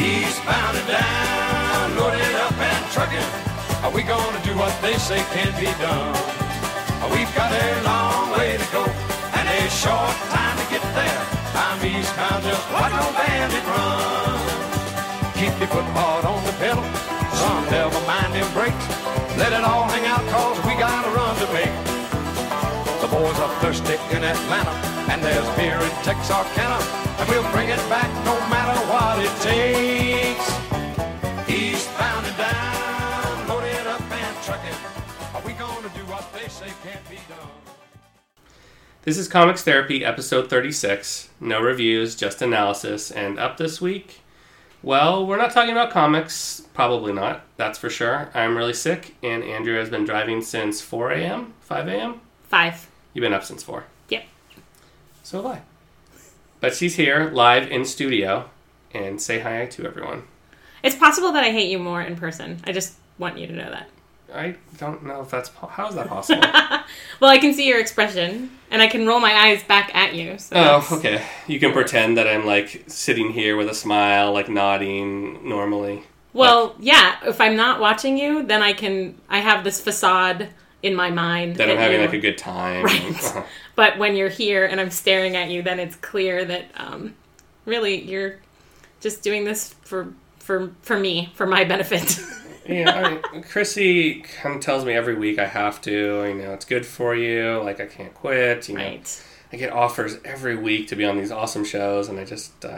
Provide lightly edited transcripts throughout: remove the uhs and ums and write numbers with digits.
Eastbound and down, loaded up and trucking. Are we gonna do what they say can't be done? We've got a long way to go and a short time to get there. I'm eastbound, just watch no bandit run. Keep your foot hard on the pedal, son, never mind them brakes. Let it all hang out, cause we got a run to make. The boys are thirsty in Atlanta, and there's beer in Texarkana, and we'll bring it back no matter what it takes. Eastbound and down, loaded up and trucking. Are we gonna do what they say can't be done? This is Comics Therapy, episode 36. No reviews, just analysis. And up this week, well, we're not talking about comics. Probably not, that's for sure. I'm really sick, and Andrea has been driving since 4 a.m.? 5 a.m.? 5. You've been up since 4. Yep. So have I. But she's here, live in studio, and say hi to everyone. It's possible that I hate you more in person. I just want you to know that. I don't know if that's... How is that possible? Well, I can see your expression, and I can roll my eyes back at you. So okay. You can pretend that I'm, like, sitting here with a smile, like, nodding normally. Well, yeah, if I'm not watching you, then I have this facade in my mind. That I'm having, like, a good time. Right. But when you're here and I'm staring at you, then it's clear that, really, you're just doing this for me, for my benefit. Yeah, Chrissy kind of tells me every week I have to, it's good for you, like I can't quit, Right. I get offers every week to be on these awesome shows, and I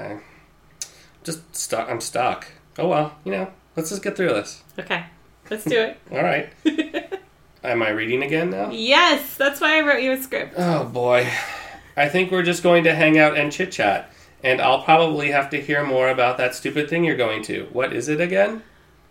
I'm stuck. Oh well, let's just get through this. Okay, let's do it. All right. Am I reading again now? Yes, that's why I wrote you a script. Oh boy. I think we're just going to hang out and chit-chat, and I'll probably have to hear more about that stupid thing you're going to. What is it again?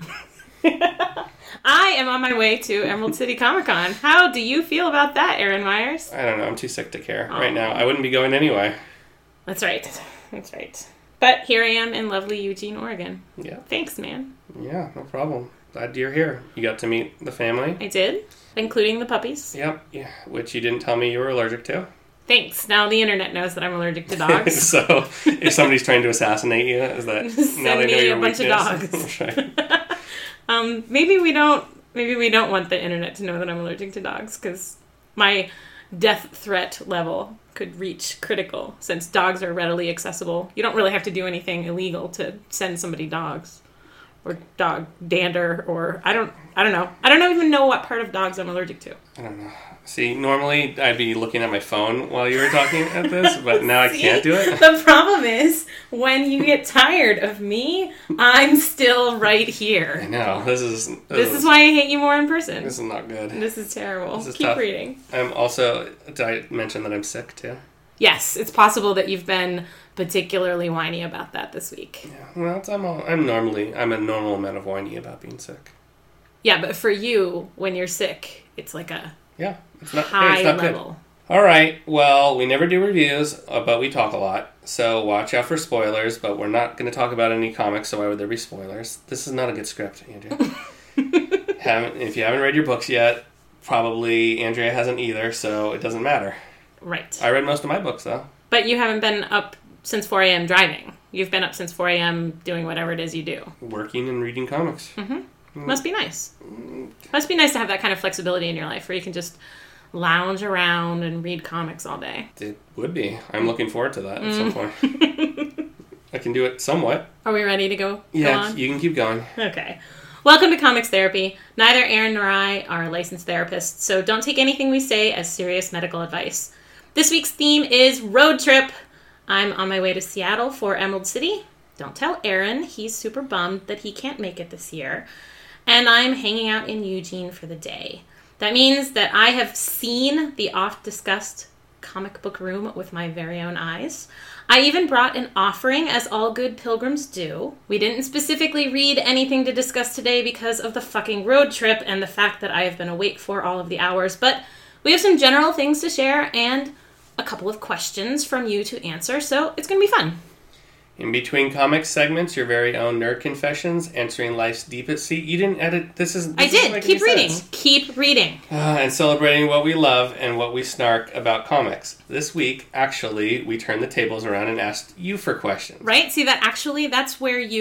I am on my way to Emerald City Comic Con. How do you feel about that, Aaron Myers? I don't know. I'm too sick to care right now. I wouldn't be going anyway. That's right. But here I am in lovely Eugene, Oregon. Yeah. Thanks, man. Yeah, no problem. Glad you're here. You got to meet the family. I did, including the puppies. Yep. Yeah, which you didn't tell me you were allergic to. Thanks. Now the internet knows that I'm allergic to dogs. So if somebody's trying to assassinate you, is that Send now they know me your a bunch weakness? of dogs. Right. Maybe we don't want the internet to know that I'm allergic to dogs, because my death threat level could reach critical, since dogs are readily accessible. You don't really have to do anything illegal to send somebody dogs, or dog dander, or I don't know. I don't even know what part of dogs I'm allergic to. I don't know. See, normally I'd be looking at my phone while you were talking at this, but now I can't do it. The problem is, when you get tired of me, I'm still right here. I know. This is why I hate you more in person. This is not good. This is terrible. This is Keep tough. reading. Did I mention that I'm sick too? Yes, it's possible that you've been particularly whiny about that this week. Yeah, well, I'm a normal amount of whiny about being sick. Yeah, but for you, when you're sick, it's like a it's not level. Good. All right, well, we never do reviews, but we talk a lot, so watch out for spoilers, but we're not going to talk about any comics, so why would there be spoilers? This is not a good script, Andrea. If you haven't read your books yet, probably Andrea hasn't either, so it doesn't matter. Right. I read most of my books, though. But you haven't been up since 4 a.m. driving. You've been up since 4 a.m. doing whatever it is you do. Working and reading comics. Mm-hmm. Must be nice. Must be nice to have that kind of flexibility in your life where you can just lounge around and read comics all day. It would be. I'm looking forward to that at some point. I can do it somewhat. Are we ready to go? Yeah, go on? You can keep going. Okay. Welcome to Comics Therapy. Neither Aaron nor I are licensed therapists, so don't take anything we say as serious medical advice. This week's theme is road trip. I'm on my way to Seattle for Emerald City. Don't tell Aaron. He's super bummed that he can't make it this year. And I'm hanging out in Eugene for the day. That means that I have seen the oft-discussed comic book room with my very own eyes. I even brought an offering, as all good pilgrims do. We didn't specifically read anything to discuss today because of the fucking road trip and the fact that I have been awake for all of the hours, but we have some general things to share and a couple of questions from you to answer, so it's going to be fun. In between comic segments, your very own nerd confessions, answering life's deepest... See, you didn't edit... I did. Keep reading. Keep reading. And celebrating what we love and what we snark about comics. This week, actually, we turned the tables around and asked you for questions. Right? See, that's where you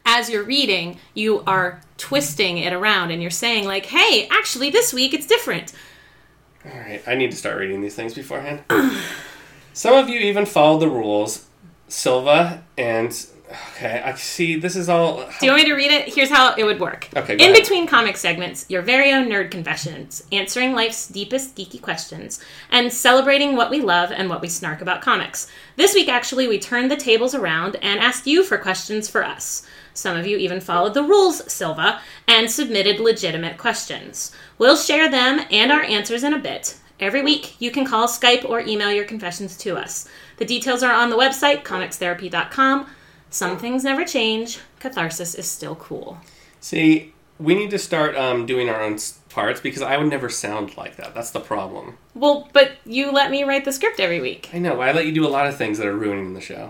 as you're reading, you are twisting it around and you're saying like, hey, actually this week it's different. All right, I need to start reading these things beforehand. Some of you even followed the rules. Silva and... Okay, I see. This is all... Do you want me to read it? Here's how it would work. Okay, In ahead. between comic segments, your very own nerd confessions, answering life's deepest geeky questions, and celebrating what we love and what we snark about comics. This week, actually, we turned the tables around and asked you for questions for us. Some of you even followed the rules, Silva, and submitted legitimate questions. We'll share them and our answers in a bit. Every week, you can call, Skype, or email your confessions to us. The details are on the website, comicstherapy.com. Some things never change. Catharsis is still cool. See, we need to start doing our own parts because I would never sound like that. That's the problem. Well, but you let me write the script every week. I know. I let you do a lot of things that are ruining the show.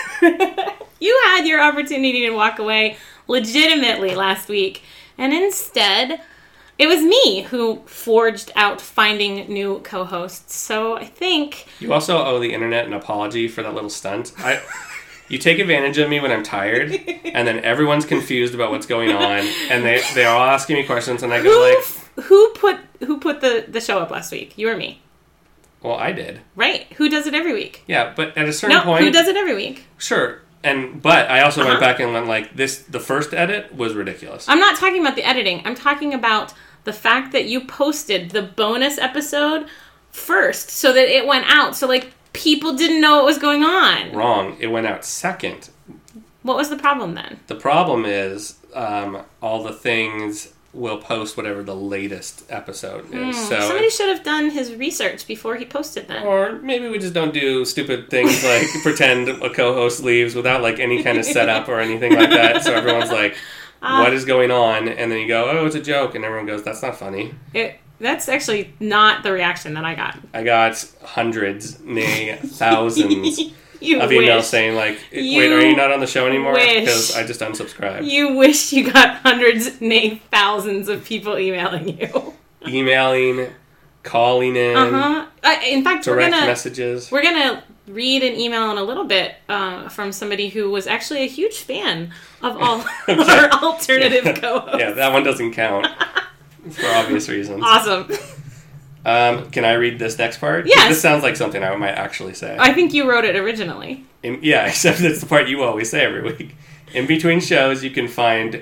You had your opportunity to walk away legitimately last week, and instead, it was me who forged out finding new co-hosts. So I think... You also owe the internet an apology for that little stunt. You take advantage of me when I'm tired, and then everyone's confused about what's going on, and they're all asking me questions, and I go like... Who put the show up last week? You or me? Well, I did. Right. Who does it every week? Yeah, but at a certain point... who does it every week? Sure. But I also went back and went like, the first edit was ridiculous. I'm not talking about the editing. I'm talking about the fact that you posted the bonus episode first so that it went out. So, like, people didn't know what was going on. Wrong. It went out second. What was the problem then? The problem is all the things will post whatever the latest episode is. So Somebody should have done his research before he posted that. Or maybe we just don't do stupid things like pretend a co-host leaves without like any kind of setup or anything like that. So everyone's like, what is going on? And then you go, oh, it's a joke. And everyone goes, that's not funny. That's actually not the reaction that I got. I got hundreds, nay, thousands of wish. emails saying like, wait, are you not on the show anymore? Because I just unsubscribed. You wish you got hundreds, nay, thousands of people emailing you. Emailing, calling in, in fact, direct messages. We're gonna read an email in a little bit from somebody who was actually a huge fan of all our alternative co-hosts. Yeah, that one doesn't count for obvious reasons. Awesome. Can I read this next part? Yes. This sounds like something I might actually say. I think you wrote it originally. Yeah, except it's the part you always say every week. In between shows, you can find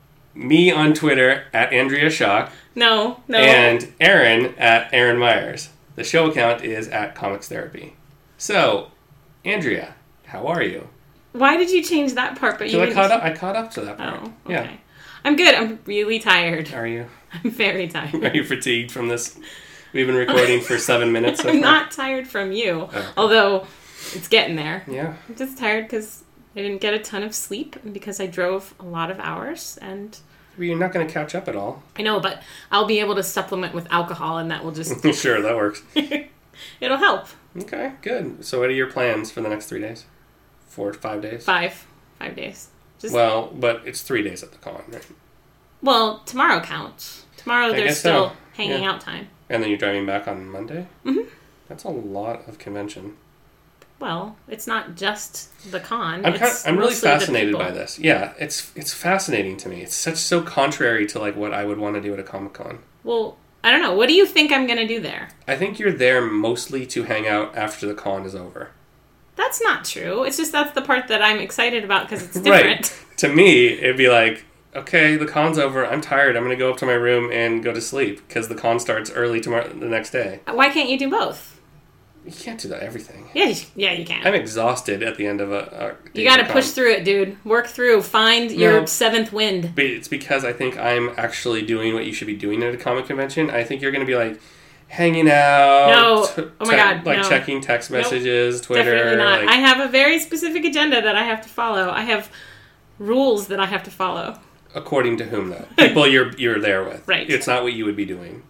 me on Twitter at Andrea Schock. No. And Aaron at Aaron Myers. The show account is at Comics Therapy. So, Andrea, how are you? Why did you change that part? But you I caught up to that part. Oh, okay. Yeah. I'm good. I'm really tired. Are you? I'm very tired. Are you fatigued from this? We've been recording for 7 minutes so far. I'm not tired from you, although it's getting there. Yeah. I'm just tired because I didn't get a ton of sleep and because I drove a lot of hours. And Well, you're not going to catch up at all. I know, but I'll be able to supplement with alcohol, and that will just... Sure, that works. It'll help. Okay, good. So what are your plans for the next 3 days? 4 to 5 days? 5 days. Well, but it's 3 days at the con, right? Well, tomorrow counts. Tomorrow there's still hanging Yeah. out time. And then you're driving back on Monday? Mm-hmm. That's a lot of convention. Well, it's not just the con. I'm really mostly the fascinated people. by this. Yeah, it's fascinating to me. It's so contrary to like what I would want to do at a Comic-Con. Well, I don't know. What do you think I'm going to do there? I think you're there mostly to hang out after the con is over. That's not true. It's just that's the part that I'm excited about because it's different. Right. To me, it'd be like, okay, the con's over. I'm tired. I'm going to go up to my room and go to sleep because the con starts early tomorrow, the next day. Why can't you do both? You can't do that everything. Yeah, you can. I'm exhausted at the end of a you got to push through it, dude. Work through. Find your seventh wind. But it's because I think I'm actually doing what you should be doing at a comic convention. I think you're going to be like hanging out. No. Oh my God. Like no. checking text messages, Twitter. Definitely not. Like, I have a very specific agenda that I have to follow. I have rules that I have to follow. according to whom, though? People you're there with. Right. It's not what you would be doing.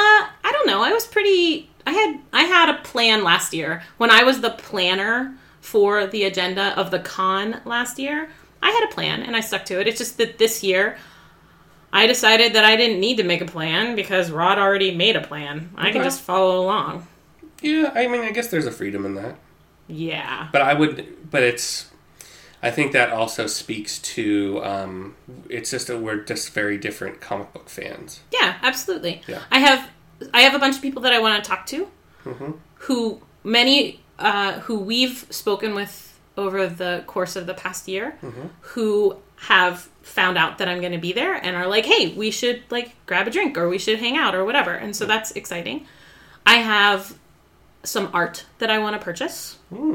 I don't know. I was pretty... I had a plan last year. When I was the planner for the agenda of the con last year, I had a plan, and I stuck to it. It's just that this year, I decided that I didn't need to make a plan because Rod already made a plan. I can just follow along. Yeah, I mean, I guess there's a freedom in that. Yeah. But I think that also speaks to, it's just that we're just very different comic book fans. Yeah, absolutely. Yeah. I have a bunch of people that I want to talk to, who we've spoken with over the course of the past year, who have found out that I'm going to be there and are like, hey, we should like grab a drink or we should hang out or whatever. And so that's exciting. I have some art that I want to purchase.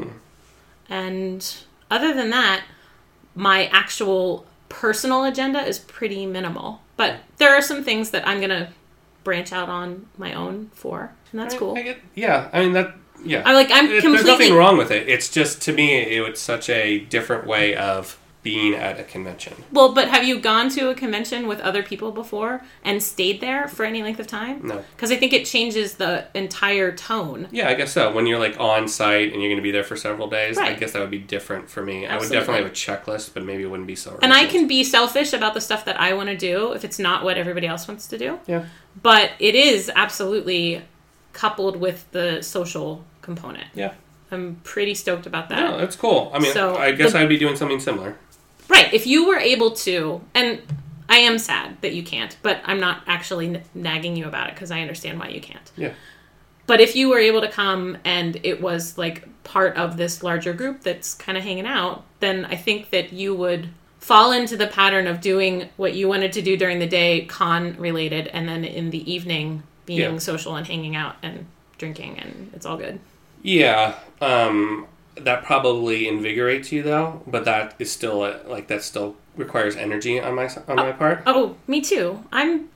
And other than that, my actual personal agenda is pretty minimal. But there are some things that I'm going to branch out on my own for. And that's cool. Yeah. I mean, that... Yeah. There's nothing wrong with it. It's just, to me, it's such a different way of being at a convention. Well, but have you gone to a convention with other people before and stayed there for any length of time? No. Because I think it changes the entire tone. Yeah, I guess so. When you're like on site and you're going to be there for several days, Right. I guess that would be different for me. Absolutely. I would definitely have a checklist, but maybe it wouldn't be so And I can be selfish about the stuff that I want to do if it's not what everybody else wants to do. Yeah. But it is absolutely coupled with the social component. Yeah. I'm pretty stoked about that. No, that's cool. I mean, So, I guess I'd be doing something similar. Right. If you were able to, and I am sad that you can't, but I'm not actually nagging you about it because I understand why you can't. Yeah. But if you were able to come and it was like part of this larger group that's kind of hanging out, then I think that you would fall into the pattern of doing what you wanted to do during the day, con related, and then in the evening being social and hanging out and drinking, and it's all good. Yeah. That probably invigorates you though, but that is still that still requires energy on my part. Oh, me too. I'm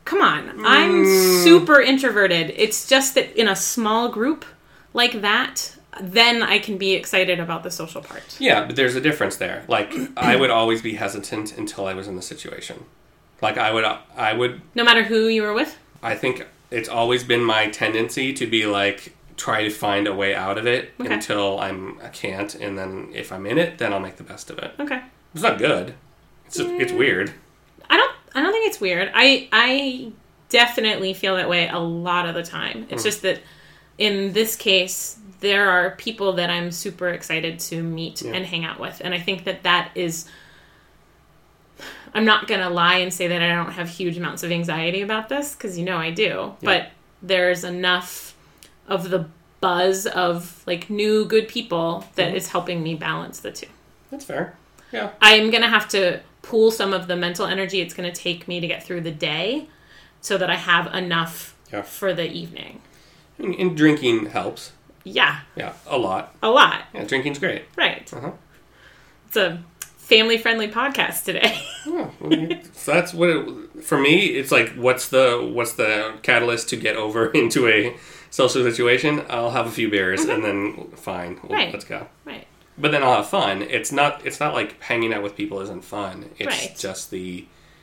super introverted. It's just that in a small group like that, then I can be excited about the social part. Yeah, but there's a difference there. Like, I would always be hesitant until I was in the situation. Like, I would... No matter who you were with? I think it's always been my tendency to be like, try to find a way out of it until I can't, and then if I'm in it, then I'll make the best of it. Okay. It's not good. It's just, it's weird. I don't think it's weird. I definitely feel that way a lot of the time. It's just that in this case, there are people that I'm super excited to meet and hang out with, and I think that is... I'm not going to lie and say that I don't have huge amounts of anxiety about this, because I do. Yeah. But there's enough of the buzz of like new good people that is helping me balance the two. That's fair. Yeah. I'm going to have to pool some of the mental energy it's going to take me to get through the day so that I have enough for the evening. And drinking helps. Yeah. Yeah, a lot. A lot. Yeah, drinking's great. Right. Uh-huh. It's a family-friendly podcast today. Oh, so that's what for me, it's like, what's the catalyst to get over into a social situation? I'll have a few beers and then fine, let's go. Right. But then I'll have fun. It's not like hanging out with people isn't fun. It's just the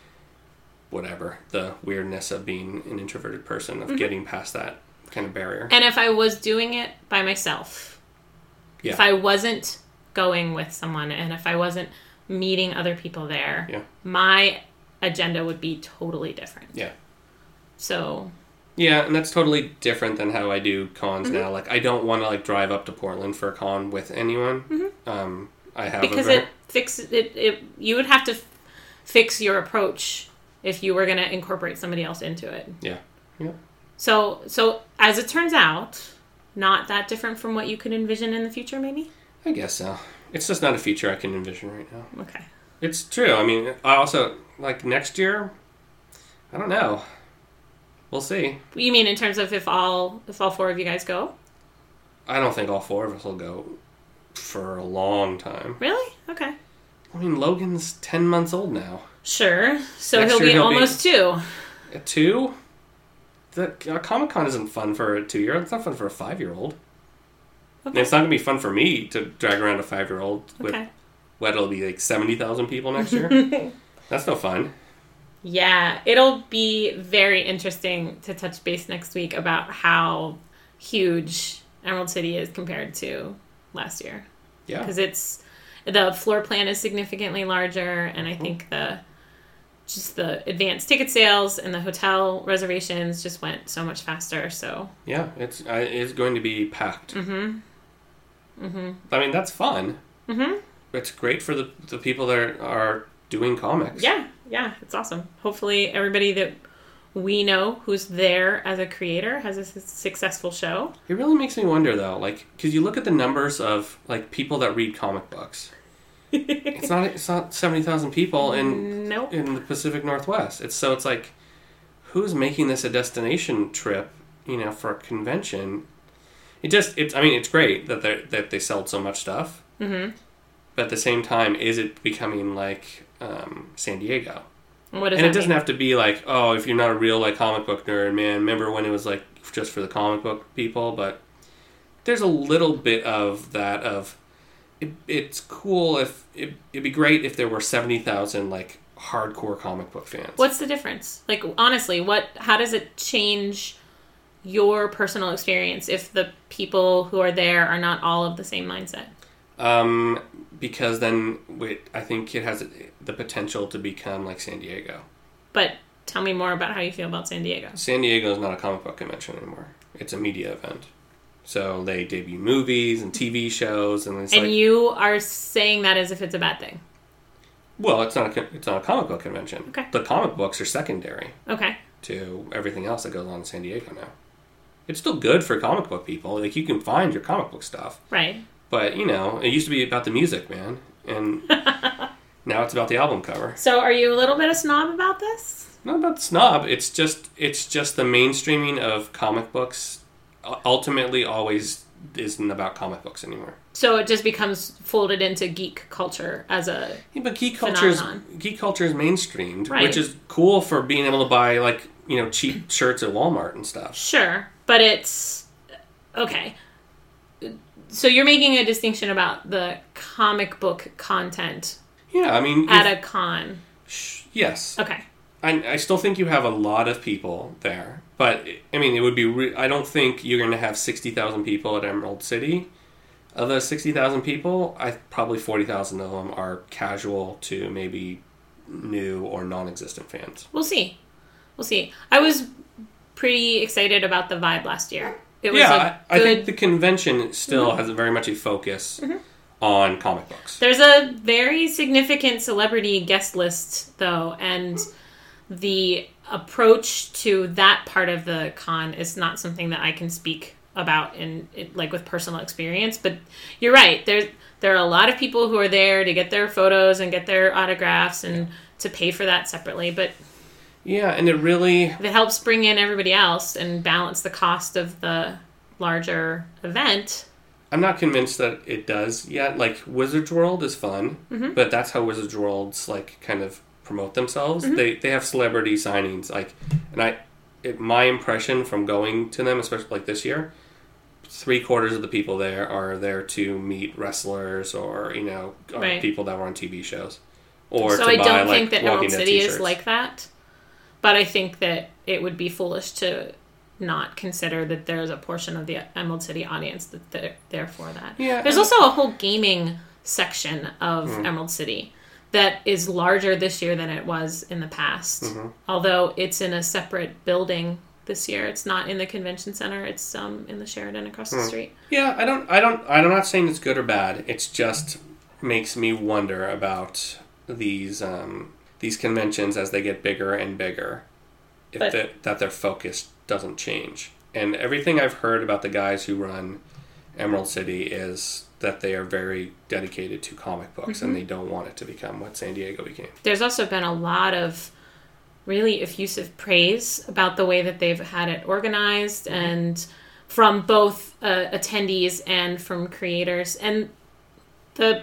weirdness of being an introverted person, of getting past that kind of barrier. And if I was doing it by myself, if I wasn't going with someone, and if I wasn't meeting other people there, my agenda would be totally different. Yeah. So... Yeah, and that's totally different than how I do cons now. Like, I don't want to like drive up to Portland for a con with anyone. I have you would have to fix your approach if you were going to incorporate somebody else into it. Yeah. Yeah. So as it turns out, not that different from what you could envision in the future, maybe? I guess so. It's just not a future I can envision right now. Okay. It's true. I mean, I also, like, next year, I don't know. We'll see. You mean in terms of if all four of you guys go? I don't think all four of us will go for a long time. Really? Okay. I mean, Logan's 10 months old now. Sure. So he'll be almost 2. 2? Comic-Con isn't fun for a 2-year-old. It's not fun for a 5-year-old. Okay. And it's not going to be fun for me to drag around a 5-year-old with, it'll be like 70,000 people next year? That's no fun. Yeah, it'll be very interesting to touch base next week about how huge Emerald City is compared to last year. Yeah. Because the floor plan is significantly larger, and I think the advanced ticket sales and the hotel reservations just went so much faster. So yeah, it's going to be packed. I mean, that's fun. it's great for the people that are doing comics. Yeah, it's awesome. Hopefully everybody that we know who's there as a creator has a successful show. It really makes me wonder, though, like, because you look at the numbers of, like, people that read comic books. It's not 70,000 people in the Pacific Northwest. It's like, who's making this a destination trip, for a convention? It's great that they sold so much stuff. Mm-hmm. But at the same time, is it becoming like San Diego? What does and that it doesn't mean? have to be like, oh, if you're not a real like comic book nerd, man, remember when it was like just for the comic book people? But there's a little bit of that of it's cool if it'd be great if there were 70,000 like hardcore comic book fans. What's the difference? Like, honestly, how does it change your personal experience if the people who are there are not all of the same mindset? Because then I think it has the potential to become like San Diego. But tell me more about how you feel about San Diego. San Diego is not a comic book convention anymore. It's a media event. So they debut movies and TV shows, and you are saying that as if it's a bad thing. Well, it's not a comic book convention. Okay. The comic books are secondary. Okay. To everything else that goes on in San Diego now. It's still good for comic book people. Like, you can find your comic book stuff. Right. But, it used to be about the music, man. And now it's about the album cover. So are you a little bit of snob about this? Not about the snob. It's just the mainstreaming of comic books ultimately always isn't about comic books anymore. So it just becomes folded into geek culture as a but geek culture is mainstreamed, right. Which is cool for being able to buy like cheap shirts at Walmart and stuff. Sure, but it's okay. So you're making a distinction about the comic book content. Yeah, I mean at a con. Yes. Okay. I still think you have a lot of people there, but I mean it would be. I don't think you're going to have 60,000 people at Emerald City. Of those 60,000 people, probably 40,000 of them are casual to maybe new or non-existent fans. We'll see. I was pretty excited about the vibe last year. It was I think the convention still has very much a focus on comic books. There's a very significant celebrity guest list, though, and the approach to that part of the con is not something that I can speak about in like with personal experience. But you're right. There are a lot of people who are there to get their photos and get their autographs and to pay for that separately. But yeah, and if it helps bring in everybody else and balance the cost of the larger event. I'm not convinced that it does yet. Like, Wizards World is fun, but that's how Wizards World's like kind of promote themselves. They have celebrity signings, like, and my impression from going to them, especially like this year, 3/4 of the people there are there to meet wrestlers or or people that were on TV shows, or so to I buy, don't like, think that Walking Emerald Dead City t-shirts. is like that, but I think that it would be foolish to not consider that there's a portion of the Emerald City audience that they're there for that. Yeah, there's also a whole gaming section of Emerald City that is larger this year than it was in the past. Although it's in a separate building this year. It's not in the convention center. It's in the Sheridan across the street. Yeah, I'm not saying it's good or bad. It's just makes me wonder about these conventions as they get bigger and bigger. That their focus doesn't change. And everything I've heard about the guys who run Emerald City is that they are very dedicated to comic books and they don't want it to become what San Diego became. There's also been a lot of really effusive praise about the way that they've had it organized and from both attendees and from creators. And the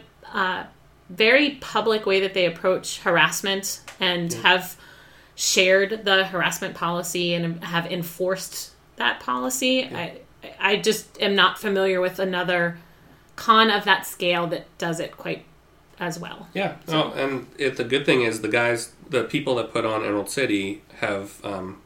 very public way that they approach harassment and have shared the harassment policy and have enforced that policy. Yeah. I just am not familiar with another con of that scale that does it quite as well. Yeah. So. Oh, and the good thing is the people that put on Emerald City have,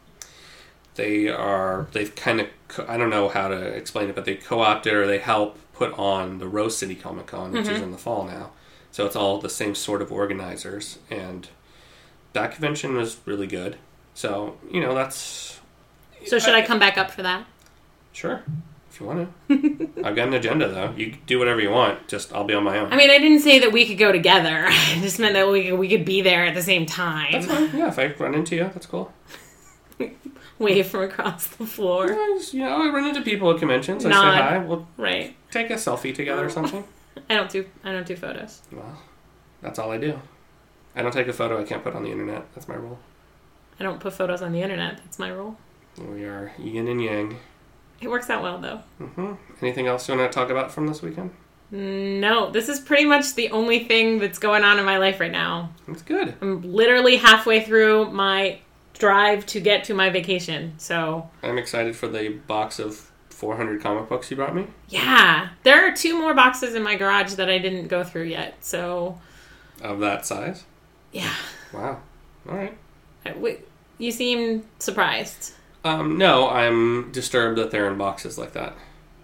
they've kind of, I don't know how to explain it, but they co-opted or they help put on the Rose City Comic Con, which is in the fall now. So it's all the same sort of organizers, and that convention was really good. So, that's... So should I come back up for that? Sure. If you want to. I've got an agenda, though. You do whatever you want. Just, I'll be on my own. I mean, I didn't say that we could go together. I just meant that we could be there at the same time. That's fine. Yeah, if I run into you, that's cool. Wave from across the floor. Yeah, I run into people at conventions. I Nod. say hi. We'll Right. take a selfie together or something. I don't do photos. Well, that's all I do. I don't take a photo I can't put on the internet. That's my rule. I don't put photos on the internet. That's my rule. We are yin and yang. It works out well, though. Mm-hmm. Anything else you want to talk about from this weekend? No, this is pretty much the only thing that's going on in my life right now. That's good. I'm literally halfway through my drive to get to my vacation, so... I'm excited for the box of 400 comic books you brought me. Yeah. There are 2 more boxes in my garage that I didn't go through yet, so... Of that size? Yeah. Wow. All right. You seem surprised. No, I'm disturbed that they're in boxes like that.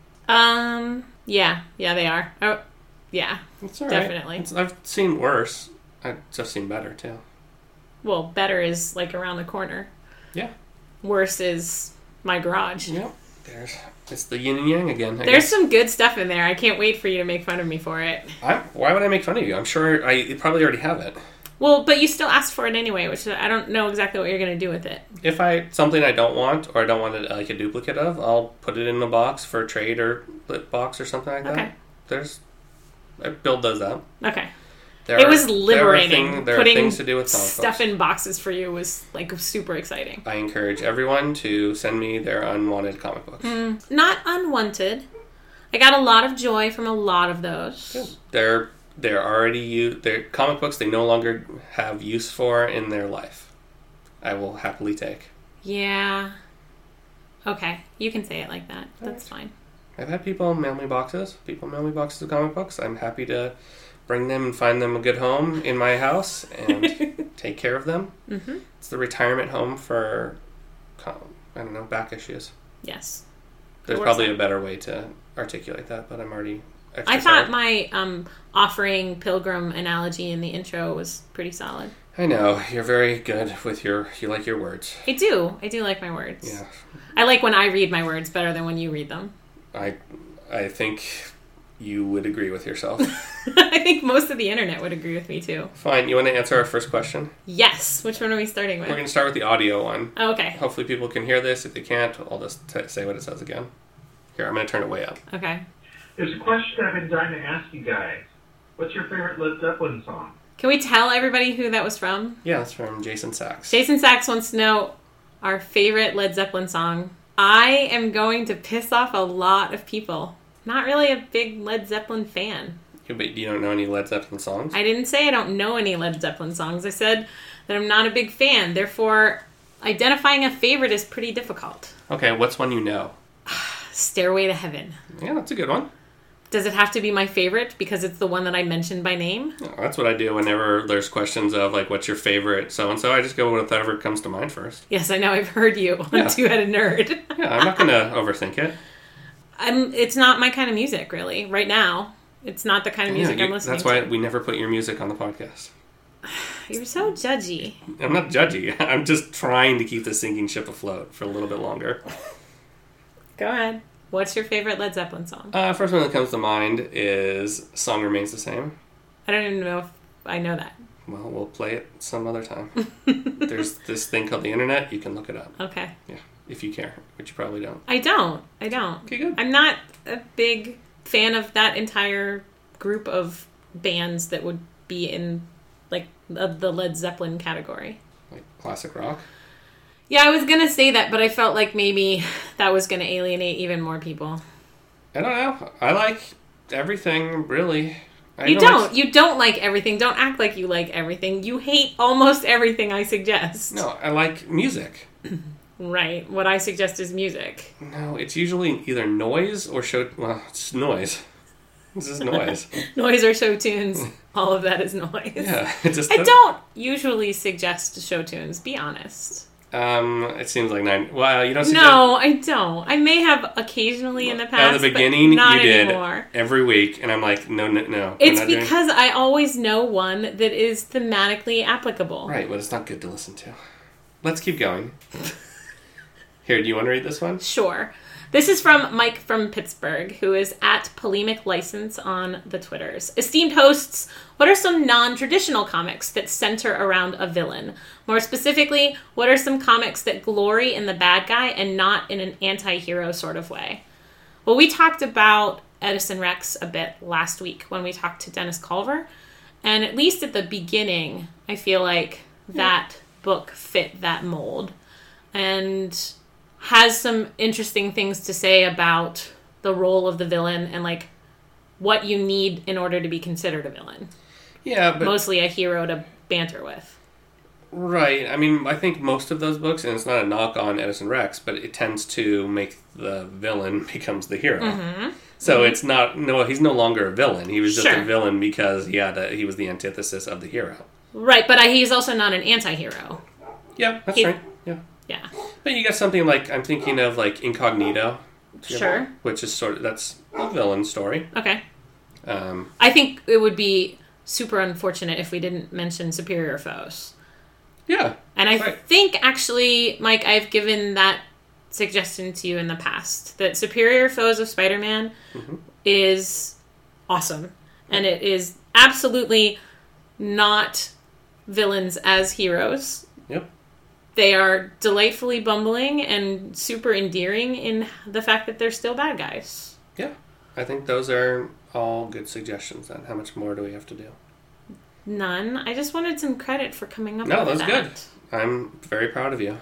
Yeah, they are. Oh, yeah, It's all right. definitely. I've seen worse. I've just seen better, too. Well, better is like around the corner. Yeah. Worse is my garage. Yep. It's the yin and yang again. I There's guess. some good stuff in there. I can't wait for you to make fun of me for it. Why would I make fun of you? I'm sure I probably already have it. Well, but you still asked for it anyway, which I don't know exactly what you're going to do with it. If something I don't want, or I don't want like a duplicate of, I'll put it in a box for a trade or lit box or something like Okay. that. I build those up. Okay. There It was are liberating. There are Putting things to do with comic stuff books. in boxes for you was like super exciting. I encourage everyone to send me their unwanted comic books. Not unwanted. I got a lot of joy from a lot of those. They're already used. They're comic books they no longer have use for in their life. I will happily take. Yeah. Okay, you can say it like that. That's fine. I've had people mail me boxes. People mail me boxes of comic books. I'm happy to bring them and find them a good home in my house and take care of them. Mm-hmm. It's the retirement home for, back issues. Yes. There's probably a better way to articulate that, but I'm already extra I thought sorry. my offering pilgrim analogy in the intro was pretty solid. I know. You're very good with you like your words. I do like my words. Yeah. I like when I read my words better than when you read them. I think you would agree with yourself. I think most of the internet would agree with me too. Fine. You want to answer our first question? Yes. Which one are we starting with? We're going to start with the audio one. Oh, okay. Hopefully people can hear this. If they can't, I'll just say what it says again. Here, I'm going to turn it way up. Okay. There's a question I've been dying to ask you guys. What's your favorite Led Zeppelin song? Can we tell everybody who that was from? Yeah, it's from Jason Sachs. Jason Sachs wants to know our favorite Led Zeppelin song. I am going to piss off a lot of people. Not really a big Led Zeppelin fan. But you don't know any Led Zeppelin songs? I didn't say I don't know any Led Zeppelin songs. I said that I'm not a big fan. Therefore, identifying a favorite is pretty difficult. Okay, what's one you know? Stairway to Heaven. Yeah, that's a good one. Does it have to be my favorite because it's the one that I mentioned by name? Oh, that's what I do whenever there's questions of, like, what's your favorite so-and-so. I just go with whatever comes to mind first. Yes, I know. I've heard you on Yeah. Two-Headed Nerd. Yeah, I'm not going to overthink it. It's not my kind of music, really. Right now, it's not the kind of music I'm listening that's why to. we never put your music on the podcast. You're so judgy. I'm not judgy. I'm just trying to keep the sinking ship afloat for a little bit longer. Go ahead. What's your favorite Led Zeppelin song? First one that comes to mind is Song Remains the Same. I don't even know if I know that. Well, we'll play it some other time. There's this thing called the internet. You can look it up. Okay. Yeah, if you care, which you probably don't. I don't. Okay, good. I'm not a big fan of that entire group of bands that would be in, like, the Led Zeppelin category. Like classic rock. Yeah, I was going to say that, but I felt like maybe that was going to alienate even more people. I don't know. I like everything, really. You don't like everything. Don't act like you like everything. You hate almost everything I suggest. No, I like music. Right. What I suggest is music. No, it's usually either noise or show... Well, it's noise. This is noise. Noise or show tunes. All of that is noise. Yeah. It just I don't usually suggest show tunes, be honest. It seems like 9... Well, you don't suggest... No, I don't. I may have occasionally in the past, At the beginning, but not you did anymore. every week, and I'm like, no. It's because I always know one that is thematically applicable. Right, but it's not good to listen to. Let's keep going. Here, do you want to read this one? Sure. This is from Mike from Pittsburgh, who is at Polemic License on the Twitters. Esteemed hosts, what are some non-traditional comics that center around a villain? More specifically, what are some comics that glory in the bad guy and not in an anti-hero sort of way? Well, we talked about Edison Rex a bit last week when we talked to Dennis Culver, and at least at the beginning, I feel like that book fit that mold and has some interesting things to say about the role of the villain and like what you need in order to be considered a villain. Yeah, but Mostly a hero to banter with. right. I mean, I think most of those books, and it's not a knock on Edison Rex, but it tends to make the villain becomes the hero. So it's not, no, he's no longer a villain. He was just Sure. a villain because he was the antithesis of the hero. Right, but he's also not an anti-hero. Yeah, that's He- right. Yeah. Yeah. But you got something like, I'm thinking of like Incognito. Sure. Which is sort of, that's a villain story. Okay. Um, I think it would be super unfortunate if we didn't mention Superior Foes. yeah. And I Right. think, actually, Mike, I've given that suggestion to you in the past, that Superior Foes of Spider-Man is awesome. And it is absolutely not villains as heroes. Yep. They are delightfully bumbling and super endearing in the fact that they're still bad guys. Yeah. I think those are all good suggestions then. How much more do we have to do? None. I just wanted some credit for coming up No, with that's that. good. I'm very proud of you.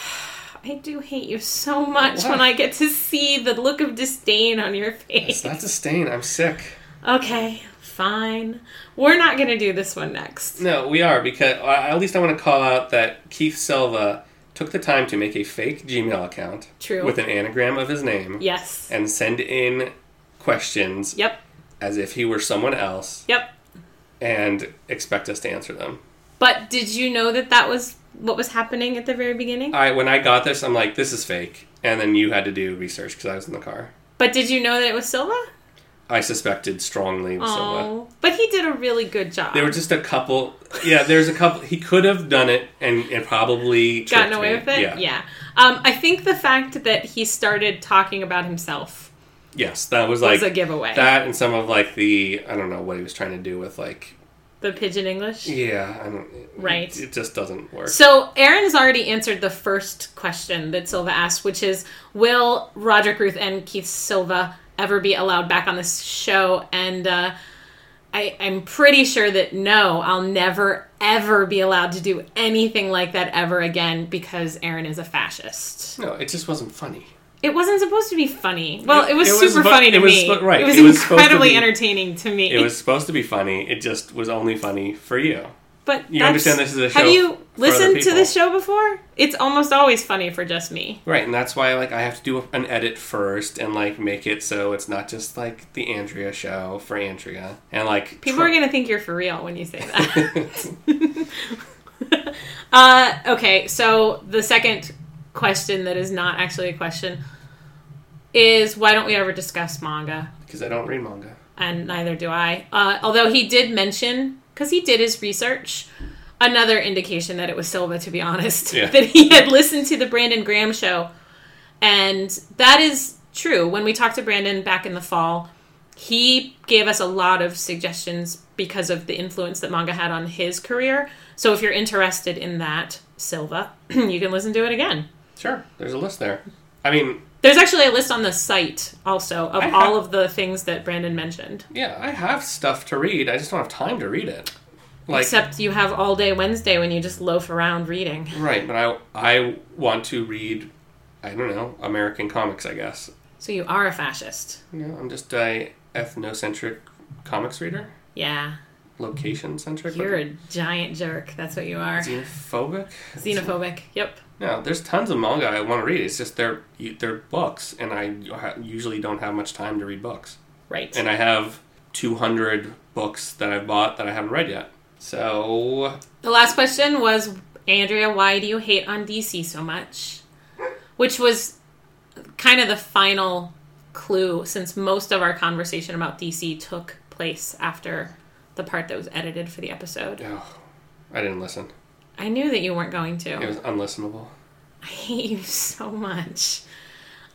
I do hate you so much What? when I get to see the look of disdain on your face. It's not disdain. I'm sick. Okay, fine. We're not going to do this one next. No, we are, because at least I want to call out that Keith Silva took the time to make a fake Gmail account True. with an anagram of his name Yes. and send in questions Yep. as if he were someone else Yep. and expect us to answer them. But did you know that that was what was happening at the very beginning? When I got this, I'm like, this is fake. And then you had to do research because I was in the car. But did you know that it was Silva? I suspected strongly it was Silva. Oh, but he did a really good job. There were just a couple. Yeah, there's a couple. He could have done it and probably gotten tricked away me. with it. Yeah. I think the fact that he started talking about himself Yes, that was was like a giveaway. that, and some of like the I don't know what he was trying to do with like. The pidgin English. Yeah, I don't. Right. It just doesn't work. So Aaron's already answered the first question that Silva asked, which is, will Roderick Ruth and Keith Silva ever be allowed back on this show? And I'm pretty sure that no, I'll never, ever be allowed to do anything like that ever again because Aaron is a fascist. No, it just wasn't funny. It wasn't supposed to be funny. Well, it was It was super suppo- funny to it was me. spo- right, It was it was supposed to incredibly be- entertaining to me. It was supposed to be funny. It just was only funny for you. But You that's- understand this is a show Have you for other listened to people. this show before? It's almost always funny for just me. Right, and that's why like I have to do an edit first and like make it so it's not just like the Andrea show for Andrea and like People are going to think you're for real when you say that. Okay, so the second question that is not actually a question is, why don't we ever discuss manga? because I don't read manga. And neither do I. Although he did mention, because he did his research, another indication that it was Silva, to be honest, Yeah. that he had listened to the Brandon Graham show. And that is true. When we talked to Brandon back in the fall, he gave us a lot of suggestions because of the influence that manga had on his career. So if you're interested in that, Silva, you can listen to it again. Sure, there's a list there. I mean, There's actually a list on the site also of I have- all of the things that Brandon mentioned. yeah, I have stuff to read. I just don't have time to read it. Like, Except you have all day Wednesday when you just loaf around reading. right, but I want to read, I don't know, American comics, I guess. So you are a fascist. You know, I'm just a ethnocentric comics reader. Yeah. Location-centric. You're a giant jerk. That's what you are. Xenophobic? Xenophobic. Yep. No, there's tons of manga I want to read. It's just they're books, and I usually don't have much time to read books. Right. And I have 200 books that I've bought that I haven't read yet. So, The last question was, Andrea, why do you hate on DC so much? Which was kind of the final clue, since most of our conversation about DC took place after the part that was edited for the episode. oh, I didn't listen. I knew that you weren't going to. It was unlistenable. I hate you so much.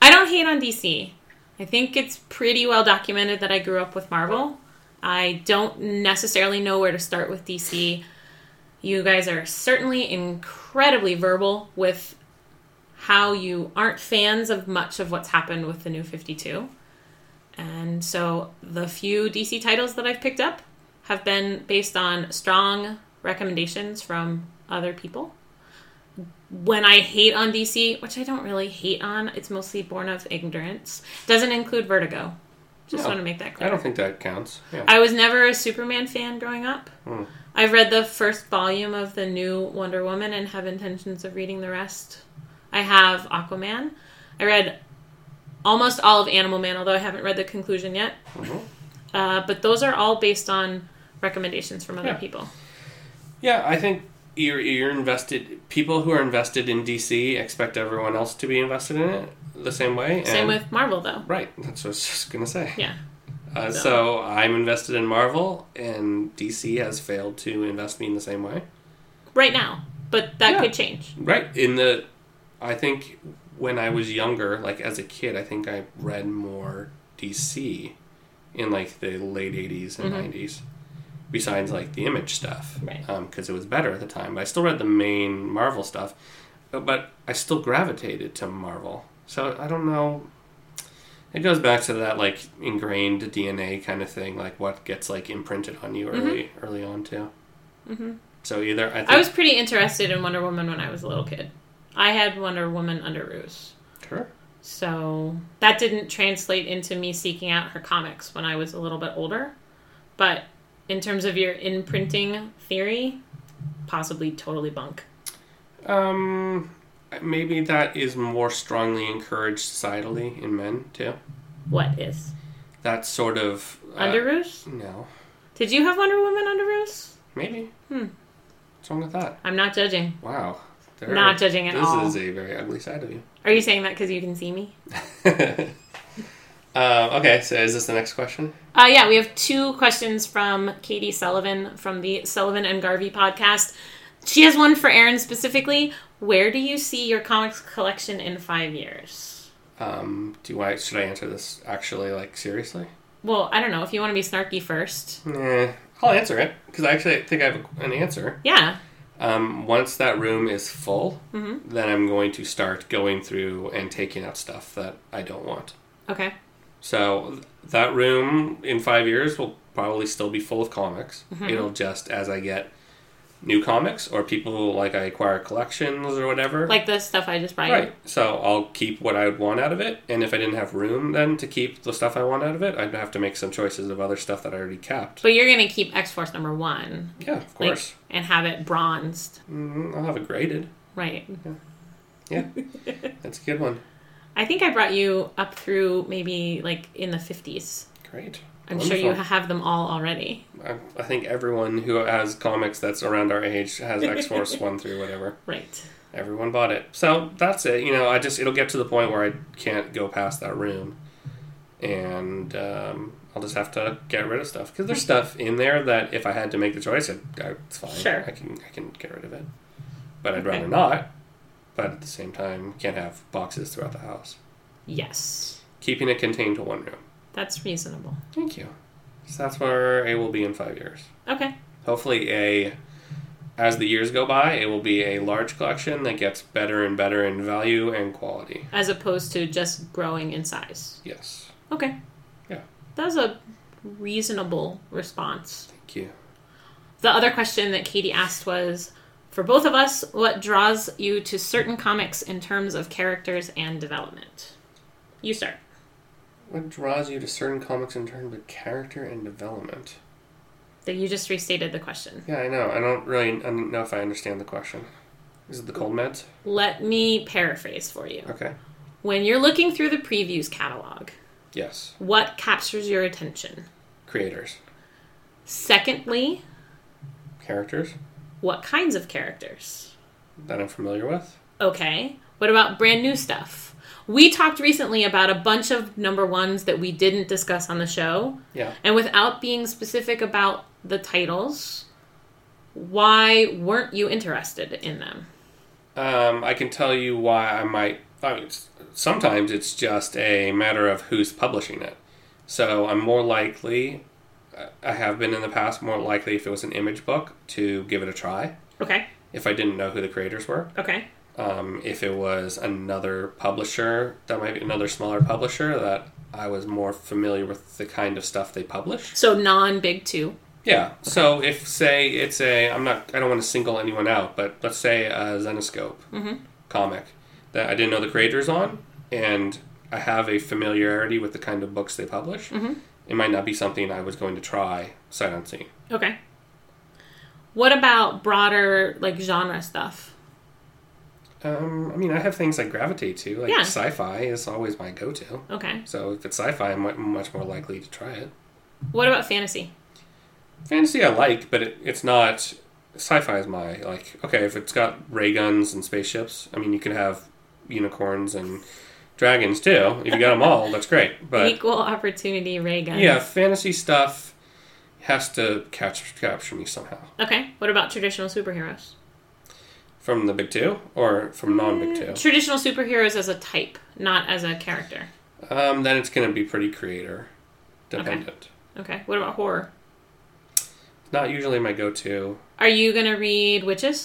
I don't hate on DC. I think it's pretty well documented that I grew up with Marvel. I don't necessarily know where to start with DC. You guys are certainly incredibly verbal with how you aren't fans of much of what's happened with the New 52. And so the few DC titles that I've picked up have been based on strong recommendations from other people. When I hate on DC, which I don't really hate on, it's mostly born of ignorance. Doesn't include Vertigo. Just want to make that clear. I don't think that counts. Yeah. I was never a Superman fan growing up. I've read the first volume of the new Wonder Woman and have intentions of reading the rest. I have Aquaman. I read almost all of Animal Man, although I haven't read the conclusion yet. But those are all based on recommendations from other people. Yeah, I think you're invested. People who are invested in DC expect everyone else to be invested in it the same way. Same with Marvel, though. Right, that's what I was just going to say. Yeah. So I'm invested in Marvel, and DC has failed to invest me in the same way. Right now. But that could change. Right. I think when I was younger, like as a kid, I think I read more DC in like the late 80s and 90s. Besides, like, the Image stuff. Right. Because it was better at the time. But I still read the main Marvel stuff. But I still gravitated to Marvel. So, I don't know. It goes back to that, like, ingrained DNA kind of thing. Like, what gets, like, imprinted on you early on, too. So, either... I was pretty interested in Wonder Woman when I was a little kid. I had Wonder Woman under Ruse. Sure. So, that didn't translate into me seeking out her comics when I was a little bit older. But... in terms of your imprinting theory, possibly totally bunk. Maybe that is more strongly encouraged societally in men, too. What is? That sort of... Under Ruse? No. Did you have Wonder Woman under Ruse? Maybe. What's wrong with that? I'm not judging. Wow. Not judging at all. This is a very ugly side of you. Are you saying that because you can see me? Okay, so is this the next question? Yeah, we have 2 questions from Katie Sullivan from the Sullivan and Garvey podcast. She has one for Aaron specifically. Where do you see your comics collection in 5 years? Should I answer this actually, like, seriously? Well, I don't know. If you want to be snarky first. I'll answer it, because I actually think I have an answer. Yeah. Once that room is full, then I'm going to start going through and taking out stuff that I don't want. Okay. So that room in 5 years will probably still be full of comics. It'll just, as I get new comics or people, like, I acquire collections or whatever. Like the stuff I just brought you. Right. So I'll keep what I would want out of it. And if I didn't have room then to keep the stuff I want out of it, I'd have to make some choices of other stuff that I already kept. But you're going to keep X-Force number 1. Yeah, of course. And have it bronzed. I'll have it graded. Right. Yeah. That's a good one. I think I brought you up through maybe like in the 50s. Great. I'm sure you have them all already. I think everyone who has comics that's around our age has X-Force 1 through whatever. Right. Everyone bought it. So that's it. It'll get to the point where I can't go past that room. And I'll just have to get rid of stuff. Because there's stuff in there that if I had to make the choice, it's fine. Sure. I can get rid of it. But I'd rather not. But at the same time, can't have boxes throughout the house. Yes. Keeping it contained to one room. That's reasonable. Thank you. So that's where it will be in 5 years. Okay. Hopefully, as the years go by, it will be a large collection that gets better and better in value and quality. As opposed to just growing in size. Yes. Okay. Yeah. That was a reasonable response. Thank you. The other question that Katie asked was, for both of us, what draws you to certain comics in terms of characters and development? You start. What draws you to certain comics in terms of character and development? That you just restated the question. Yeah, I know. I don't know if I understand the question. Is it the cold meds? Let me paraphrase for you. Okay. When you're looking through the previews catalog, yes, what captures your attention? Creators. Secondly, characters. What kinds of characters? That I'm familiar with. Okay. What about brand new stuff? We talked recently about a bunch of number 1s that we didn't discuss on the show. Yeah. And without being specific about the titles, why weren't you interested in them? I can tell you why I might I mean, sometimes it's just a matter of who's publishing it. So I'm more likely, I have been in the past, more likely if it was an image book to give it a try. Okay. If I didn't know who the creators were. Okay. If it was another publisher, that might be another smaller publisher that I was more familiar with the kind of stuff they publish. So non-big two. Yeah. Okay. So if, say, it's I don't want to single anyone out, but let's say a Zenescope comic that I didn't know the creators on, and I have a familiarity with the kind of books they publish, it might not be something I was going to try sight unseen. Okay. What about broader, like, genre stuff? I mean, I have things I gravitate to. Like, yeah. Sci-fi is always my go-to. Okay. So if it's sci-fi, I'm much more likely to try it. What about fantasy? Fantasy I like, but it's not... Sci-fi is my, like... Okay, if it's got ray guns and spaceships, I mean, you can have unicorns and dragons, too. If you got them all, that's great. But equal opportunity ray guns. Yeah, fantasy stuff has to capture me somehow. Okay. What about traditional superheroes? From the big two? Or from non-big two? Traditional superheroes as a type, not as a character. Then it's going to be pretty creator dependent. Okay. What about horror? Not usually my go-to. Are you going to read witches?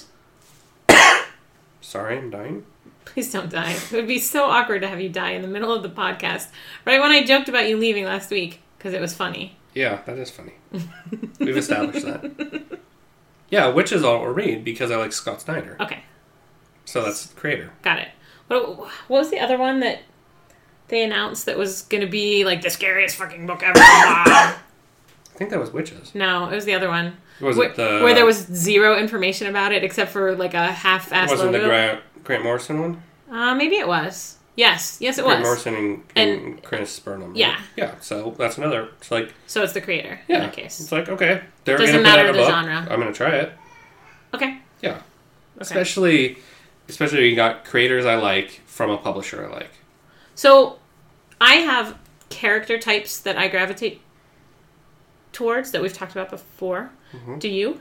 Sorry, I'm dying. Please don't die. It would be so awkward to have you die in the middle of the podcast. Right when I joked about you leaving last week, because it was funny. Yeah, that is funny. We've established that. Yeah, Witches I'll read because I like Scott Snyder. Okay. So that's the creator. Got it. What was the other one that they announced that was going to be like the scariest fucking book ever? I think that was Witches. No, it was the other one. Was where, it the... where there was zero information about it except for like a half-assed logo? Wasn't the Grant Morrison one? Maybe it was. Yes, it Grant was. Morrison and Chris Burnham. Right? Yeah. Yeah, so that's another. It's like... So it's the creator in that case. It's like, okay, they're Doesn't going to put matter out a the book. genre. I'm going to try it. Okay. Yeah. Okay. Especially you got creators I like from a publisher I like. So I have character types that I gravitate towards that we've talked about before. Mm-hmm. Do you?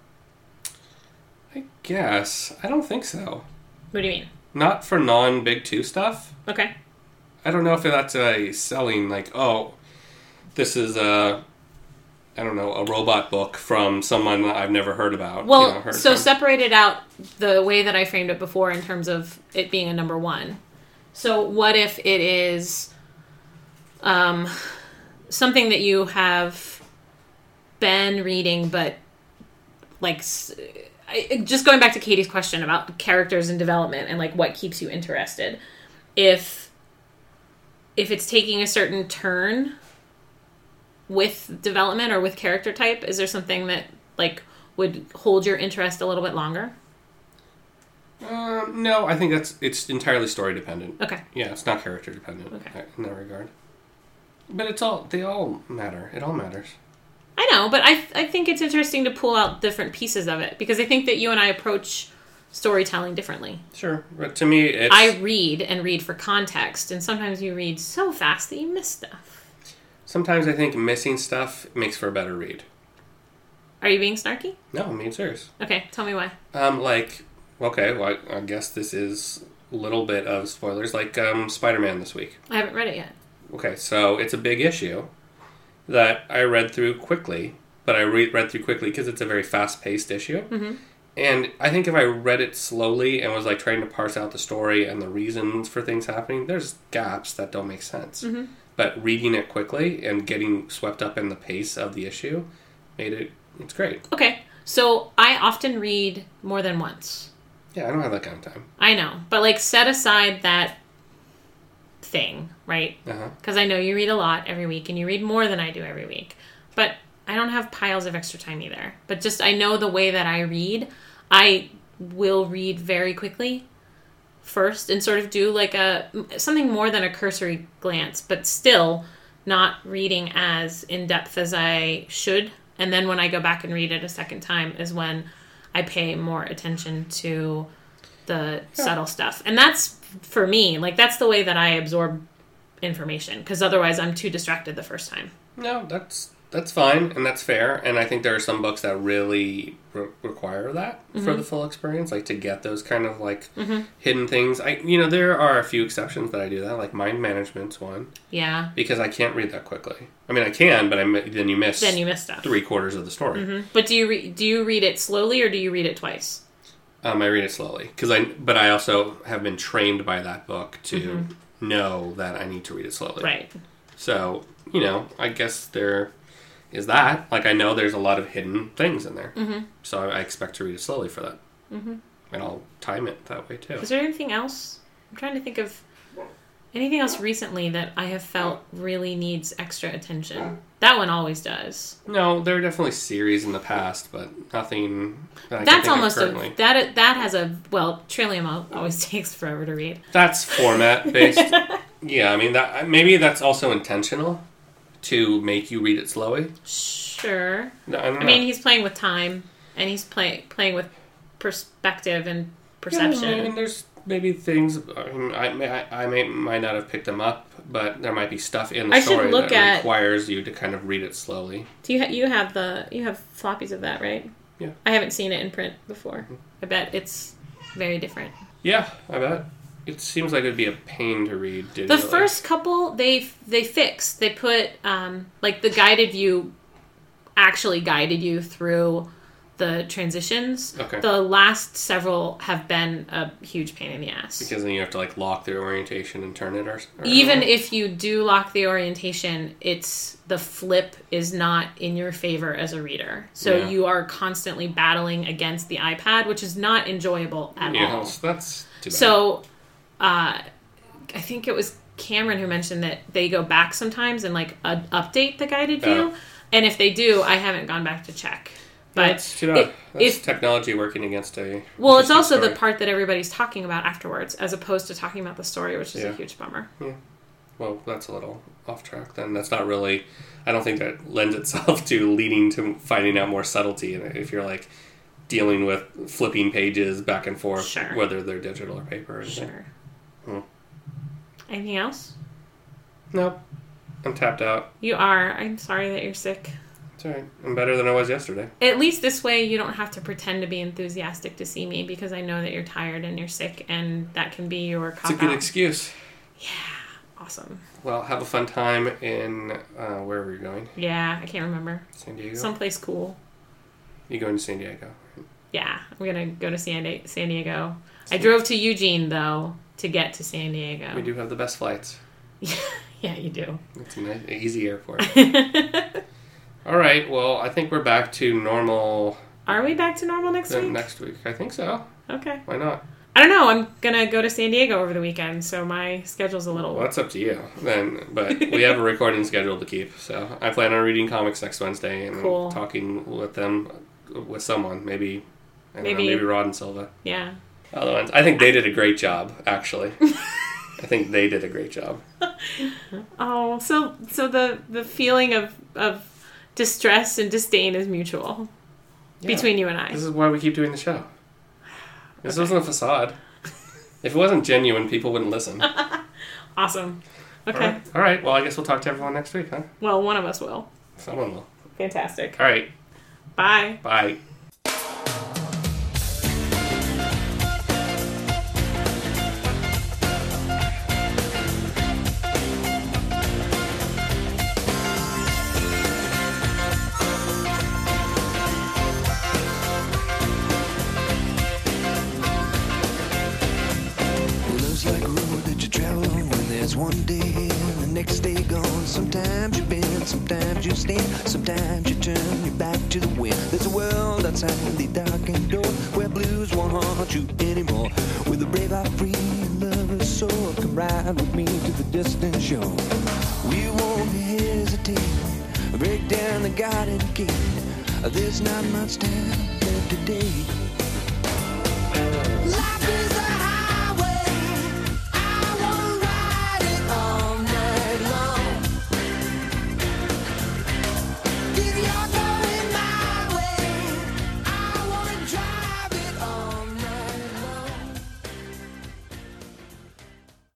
I guess. I don't think so. What do you mean? Not for non-Big Two stuff. Okay. I don't know if that's a selling, like, oh, this is a robot book from someone that I've never heard about. Well, separated out the way that I framed it before in terms of it being a number one. So what if it is something that you have been reading, but like... just going back to Katie's question about characters and development and like what keeps you interested. If it's taking a certain turn with development or with character type, is there something that like would hold your interest a little bit longer? No, I think it's entirely story dependent. Okay. Yeah, it's not character dependent. Okay. In that regard. But they all matter. It all matters. I know, but I think it's interesting to pull out different pieces of it because I think that you and I approach storytelling differently. Sure, but to me, it's... I read for context, and sometimes you read so fast that you miss stuff. Sometimes I think missing stuff makes for a better read. Are you being snarky? No, I'm being serious. Okay, tell me why. I guess this is a little bit of spoilers, like Spider-Man this week. I haven't read it yet. Okay, so it's a big issue that I read through quickly, but I read through quickly because it's a very fast-paced issue. Mm-hmm. And I think if I read it slowly and was like trying to parse out the story and the reasons for things happening, there's gaps that don't make sense. Mm-hmm. But reading it quickly and getting swept up in the pace of the issue it's great. Okay, so I often read more than once. Yeah, I don't have that kind of time. I know, but like set aside that thing, right? Because I know you read a lot every week and you read more than I do every week. But I don't have piles of extra time either. But just I know the way that I read, I will read very quickly first and sort of do like something more than a cursory glance, but still not reading as in-depth as I should. And then when I go back and read it a second time is when I pay more attention to the subtle stuff. And that's, for me, like that's the way that I absorb information. Because otherwise I'm too distracted the first time. No, that's That's fine, and that's fair. And I think there are some books that really require that for the full experience, like to get those kind of like hidden things. There are a few exceptions that I do that, like Mind Management's one. Yeah. Because I can't read that quickly. I mean, I can, but then you miss. Then you miss stuff. 3/4 of the story. But do you read it slowly or do you read it twice? I read it slowly but I also have been trained by that book to know that I need to read it slowly. Right. So I guess there is that. Like, I know there's a lot of hidden things in there. So I expect to read it slowly for that. And I'll time it that way, too. Is there anything else? I'm trying to think of anything else recently that I have felt really needs extra attention. That one always does. No, there are definitely series in the past, but nothing that I That's can think almost of currently. that has a... Well, Trillium always takes forever to read. That's format-based. Yeah, I mean, maybe that's also intentional to make you read it slowly. Sure. No, I don't know. I mean, he's playing with time, and he's playing with perspective and perception. Yeah, I mean, there's maybe things I might not have picked them up, but there might be stuff in the story that requires you to kind of read it slowly. Do you have floppies of that, right? Yeah. I haven't seen it in print before. I bet it's very different. Yeah, I bet. It seems like it would be a pain to read digitally. The first couple, they fixed. They put, like, the guided view actually guided you through the transitions. Okay. The last several have been a huge pain in the ass. Because then you have to, like, lock the orientation and turn it or Even if you do lock the orientation, the flip is not in your favor as a reader. So you are constantly battling against the iPad, which is not enjoyable at all. So that's too bad. So, I think it was Cameron who mentioned that they go back sometimes and, like, update the guided view. Oh. And if they do, I haven't gone back to check. But that's too bad. That's technology working against a... Well, it's also the part that everybody's talking about afterwards, as opposed to talking about the story, which is a huge bummer. Yeah. Well, that's a little off track then. That's not really... I don't think that lends itself to leading to finding out more subtlety in it. If you're, like, dealing with flipping pages back and forth, whether they're digital or paper. Or anything. Sure. Anything else? Nope. I'm tapped out. You are. I'm sorry that you're sick. It's alright. I'm better than I was yesterday. At least this way you don't have to pretend to be enthusiastic to see me, because I know that you're tired and you're sick, and that can be your cop-out. It's a good excuse. Yeah. Awesome. Well, have a fun time in, wherever you're going. Yeah, I can't remember. San Diego? Someplace cool. You're going to San Diego. Yeah, I'm going to go to San Diego. I drove to Eugene, though, to get to San Diego. We do have the best flights. Yeah, you do. It's an easy airport. All right, well, I think we're back to normal. Are we back to normal next week? Next week, I think so. Okay. Why not? I don't know. I'm going to go to San Diego over the weekend, so my schedule's a little... Well, that's up to you then. But we have a recording schedule to keep, so I plan on reading comics next Wednesday and talking with someone. Maybe Rod and Silva. Yeah. Other ones. I think they did a great job, actually. I think they did a great job. Oh, so the feeling of distress and disdain is mutual between you and I. This is why we keep doing the show. This wasn't a facade. If it wasn't genuine, people wouldn't listen. Awesome. Okay. All right. Well, I guess we'll talk to everyone next week, huh? Well, one of us will. Someone will. Fantastic. All right. Bye. Bye. One day and the next day gone. Sometimes you bend, sometimes you stand, sometimes you turn your back to the wind. There's a world outside the darkened door where blues won't haunt you anymore. With a brave heart free and lover's soul, come ride with me to the distant shore. We won't hesitate, break down the garden gate. There's not much time left today.